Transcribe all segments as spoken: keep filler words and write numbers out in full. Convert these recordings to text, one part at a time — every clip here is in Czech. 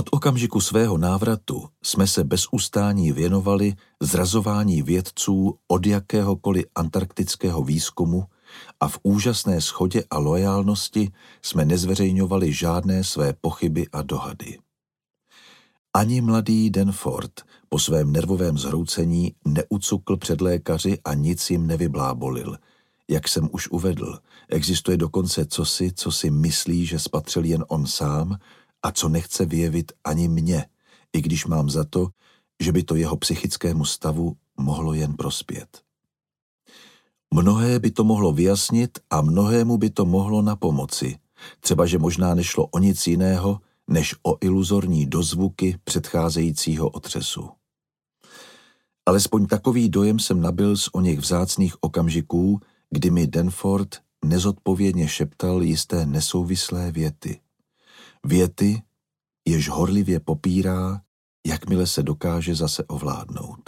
Od okamžiku svého návratu jsme se bez ustání věnovali zrazování vědců od jakéhokoliv antarktického výzkumu a v úžasné shodě a loajálnosti jsme nezveřejňovali žádné své pochyby a dohady. Ani mladý Danforth po svém nervovém zhroucení neucukl před lékaři a nic jim nevyblábolil. Jak jsem už uvedl, existuje dokonce cosi, co si myslí, že spatřil jen on sám a co nechce vyjevit ani mě, i když mám za to, že by to jeho psychickému stavu mohlo jen prospět. Mnohé by to mohlo vyjasnit a mnohému by to mohlo napomoci, třeba že možná nešlo o nic jiného, než o iluzorní dozvuky předcházejícího otřesu. Alespoň takový dojem jsem nabyl z oněch vzácných okamžiků, kdy mi Danforth nezodpovědně šeptal jisté nesouvislé věty. Věty, jež horlivě popírá, jakmile se dokáže zase ovládnout.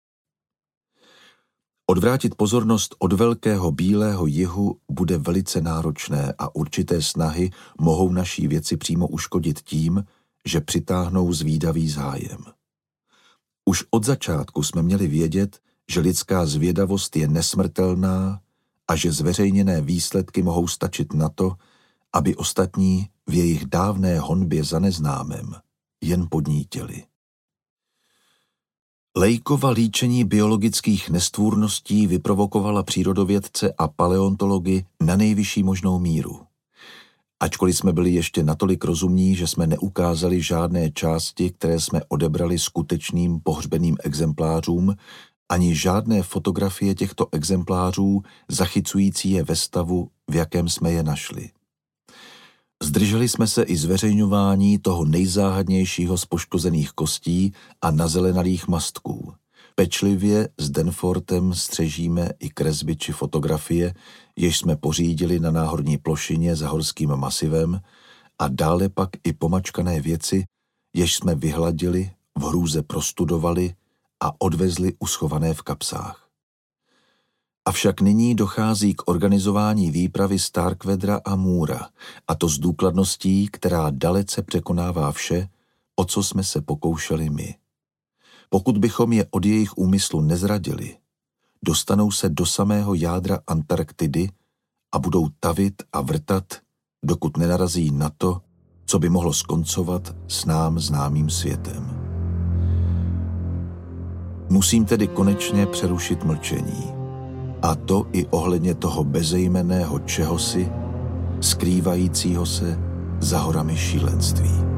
Odvrátit pozornost od velkého bílého jihu bude velice náročné a určité snahy mohou naší věci přímo uškodit tím, že přitáhnou zvídavý zájem. Už od začátku jsme měli vědět, že lidská zvědavost je nesmrtelná a že zveřejněné výsledky mohou stačit na to, aby ostatní v jejich dávné honbě za neznámem jen podnítili. Lejkova líčení biologických nestvůrností vyprovokovala přírodovědce a paleontology na nejvyšší možnou míru. Ačkoliv jsme byli ještě natolik rozumní, že jsme neukázali žádné části, které jsme odebrali skutečným pohřbeným exemplářům, ani žádné fotografie těchto exemplářů zachycující je ve stavu, v jakém jsme je našli. Zdrželi jsme se i zveřejňování toho nejzáhadnějšího z poškozených kostí a nazelenalých mastků. Pečlivě s Danforthem střežíme i kresby či fotografie, jež jsme pořídili na náhorní plošině za horským masivem, a dále pak i pomačkané věci, jež jsme vyhladili, v hrůze prostudovali a odvezli uschované v kapsách. Avšak nyní dochází k organizování výpravy Starkweathera a Moora, a to s důkladností, která dalece překonává vše, o co jsme se pokoušeli my. Pokud bychom je od jejich úmyslu nezradili, dostanou se do samého jádra Antarktidy a budou tavit a vrtat, dokud nenarazí na to, co by mohlo skoncovat s nám známým světem. Musím tedy konečně přerušit mlčení. A to i ohledně toho bezejmenného čehosi, skrývajícího se za horami šílenství.